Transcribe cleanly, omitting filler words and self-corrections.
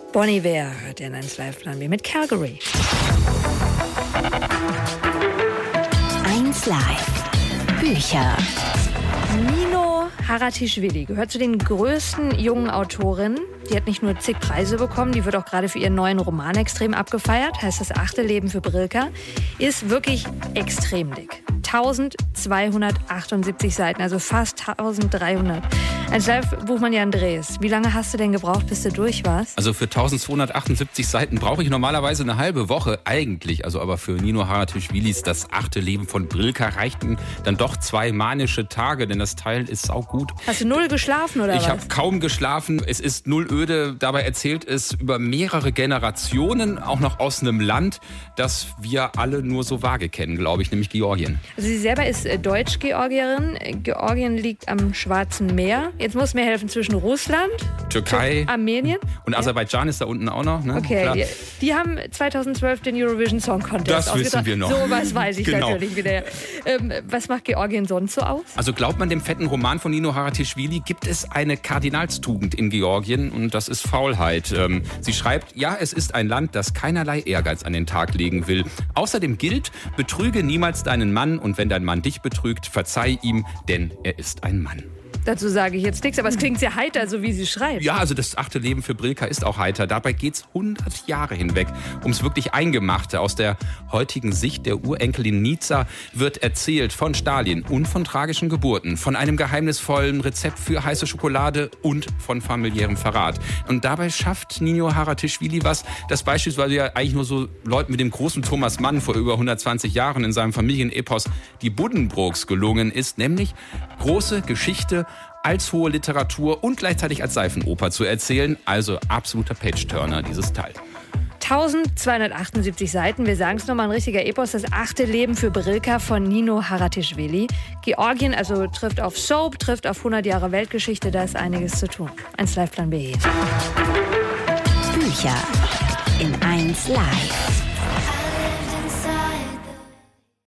Bon Iver hört ihr in 1 Live-Plan B mit Calgary. 1 Live. Bücher. Nino Haratischvili gehört zu den größten jungen Autorinnen. Die hat nicht nur zig Preise bekommen, die wird auch gerade für ihren neuen Roman extrem abgefeiert. Heißt das 8. Leben für Brilka. Ist wirklich extrem dick. 1278 Seiten, also fast 1300. Ein Live-Buchmann Jan Drees, wie lange hast du denn gebraucht, bis du durch warst? Also für 1278 Seiten brauche ich normalerweise eine halbe Woche eigentlich. Also aber für Nino Haratischvilis Das 8. Leben von Brilka reichten dann doch 2 manische Tage, denn das Teil ist saugut. Hast du 0 geschlafen oder was? Ich habe kaum geschlafen. Es ist null öde. Dabei erzählt es über mehrere Generationen, auch noch aus einem Land, das wir alle nur so vage kennen, glaube ich, nämlich Georgien. Also sie selber ist Deutsch-Georgierin. Georgien liegt am Schwarzen Meer. Jetzt muss mir helfen zwischen Russland, Türkei, Armenien. Und Aserbaidschan ist da unten auch noch. Ne? Okay, die haben 2012 den Eurovision Song Contest Das wissen wir noch. So was weiß ich Genau. natürlich wieder. Was macht Georgien sonst so aus? Also glaubt man dem fetten Roman von Nino Haratischvili, gibt es eine Kardinalstugend in Georgien und das ist Faulheit. Sie schreibt, ja, es ist ein Land, das keinerlei Ehrgeiz an den Tag legen will. Außerdem gilt, betrüge niemals deinen Mann und wenn dein Mann dich betrügt, verzeih ihm, denn er ist ein Mann. Dazu sage ich jetzt nichts, aber es klingt sehr heiter, so wie sie schreibt. Ja, also das 8. Leben für Brilka ist auch heiter. Dabei geht's 100 Jahre hinweg ums wirklich Eingemachte. Aus der heutigen Sicht der Urenkelin Niza wird erzählt von Stalin und von tragischen Geburten, von einem geheimnisvollen Rezept für heiße Schokolade und von familiärem Verrat. Und dabei schafft Nino Haratischvili was, das beispielsweise ja eigentlich nur so Leuten mit dem großen Thomas Mann vor über 120 Jahren in seinem Familienepos Die Buddenbrooks gelungen ist, nämlich große Geschichte als hohe Literatur und gleichzeitig als Seifenoper zu erzählen. Also absoluter Page-Turner, dieses Teil. 1278 Seiten, wir sagen es nochmal, ein richtiger Epos, das 8. Leben für Brilka von Nino Haratischvili. Georgien also trifft auf Soap, trifft auf 100 Jahre Weltgeschichte, da ist einiges zu tun. 1 Live-Plan B. Bücher in 1 Live.